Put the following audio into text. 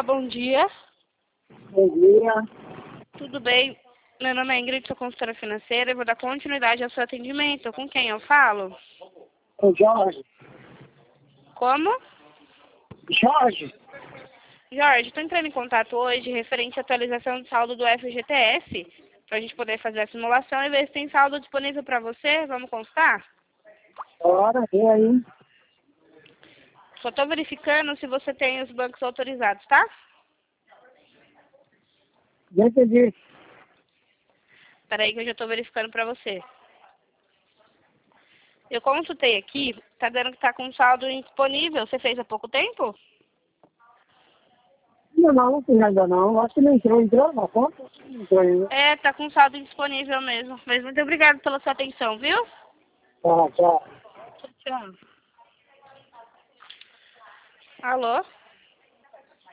bom dia. Bom dia. Tudo bem? Meu nome é Ingrid, sou consultora financeira e vou dar continuidade ao seu atendimento. Com quem eu falo? O Jorge. Como? Jorge. Jorge, estou entrando em contato hoje referente à atualização do saldo do FGTS, para a gente poder fazer a simulação e ver se tem saldo disponível para você. Vamos constar? Bora, vem aí. Só estou verificando se você tem os bancos autorizados, tá? Já entendi. Espera aí que eu já estou verificando para você. Eu consultei aqui, tá dando que tá com saldo indisponível. Você fez há pouco tempo? Não tem nada não. Acho que não entrou na conta? Não entrou ainda. É, tá com saldo indisponível mesmo. Mas muito obrigado pela sua atenção, viu? Tá, tchau. Tchau. Alô?